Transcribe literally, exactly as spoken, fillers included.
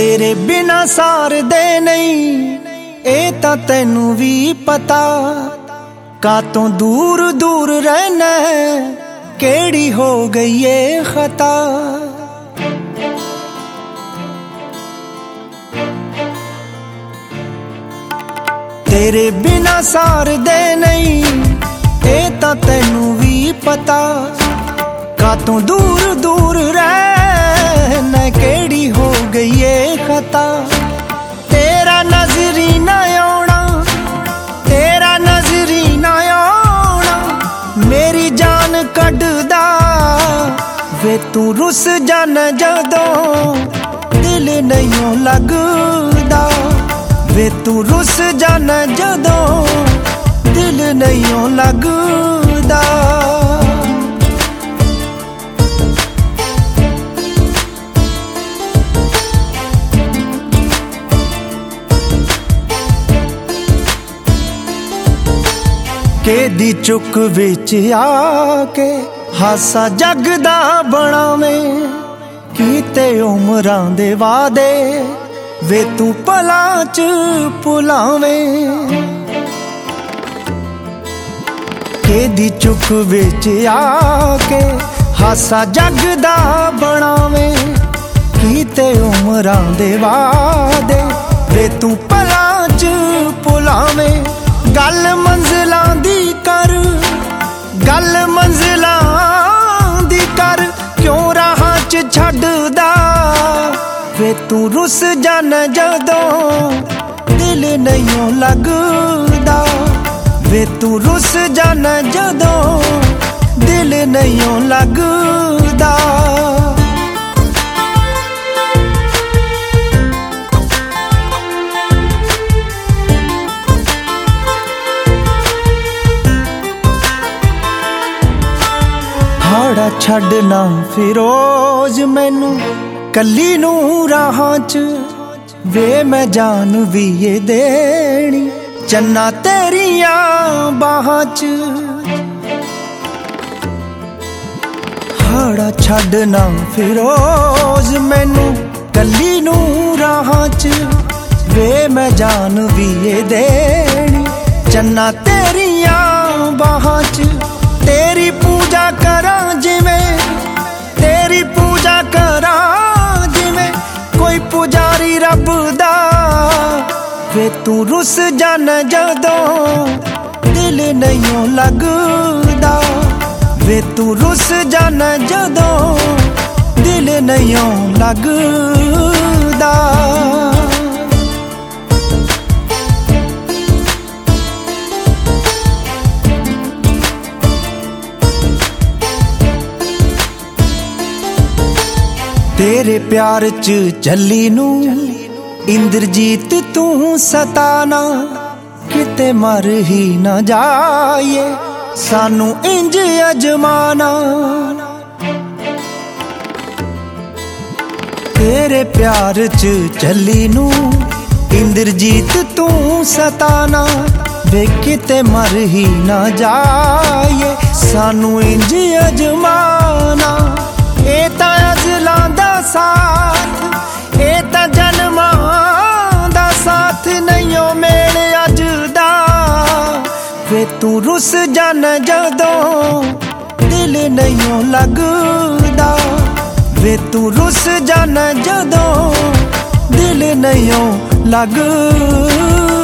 तेरे बिना सार दे नहीं ए तां तैनू भी पता। कातों दूर दूर रहना है केड़ी हो गई ये खता। तेरे बिना सार दे नहीं ए तां तैनू भी पता। कातों दूर दूर रहना केड़ी हो गई ये खता। तेरा नजरी ना आना, तेरा नजरी ना आना मेरी जान कढ़दा। वे तू रुस जाना जदों दिल नहीं लगदा। वे तू रुस जाना जदों दिल नहीं लगदा। केदी चुक विच आके हासा जगदा बनावें। कीते उमरां दे वादे वे तू पलां च भुलावें। केदी चुक विच आके हासा जगदा बनावें। कीते उमरां दे वादे वे तू पलां च भुलावें। गल मंजिलां दी कर, गल मंजिलां दी कर क्यों राहां च छड्डदा। वे तू रुस जाना जदों दिल नहीं लगदा। वे तू रुस जाना जदों दिल नहीं लगदा। हाड़ा छड्डना फिरोज मैनू कली नू राहां च। वे मैं जान भी ये देनी चन्ना तेरियां बाहां च। हाड़ा छड्डना फिरोज मैनू कली नू राहां च। वे मैं जान भी ये देनी चन्ना तेरियां बाहां च। तेरी पूजा करां जिवें, तेरी पूजा करां जिवें कोई पुजारी रब दा। वे तू रुस जाना जदों दिल नहीं लगदा। वे तू रुस जाना जदों दिल नहीं लगदा। तेरे प्यार च झल्ली नू इंद्रजीत तू सताना। किते मर ही ना जाए सानू इंज अजमाना। तेरे प्यार च झल्ली नू इंद्रजीत तू सताना। वे किते मर ही ना जाए सानू इंज अजमाना। ए तां अज़लां दा साथ, ए तां जन्मां दा साथ नहीं ओ मेल अज दा। वे तू रुस जाना जदों दिल नहीं लगदा। वे तू रुस जाना जदों दिल नहीं लगदा।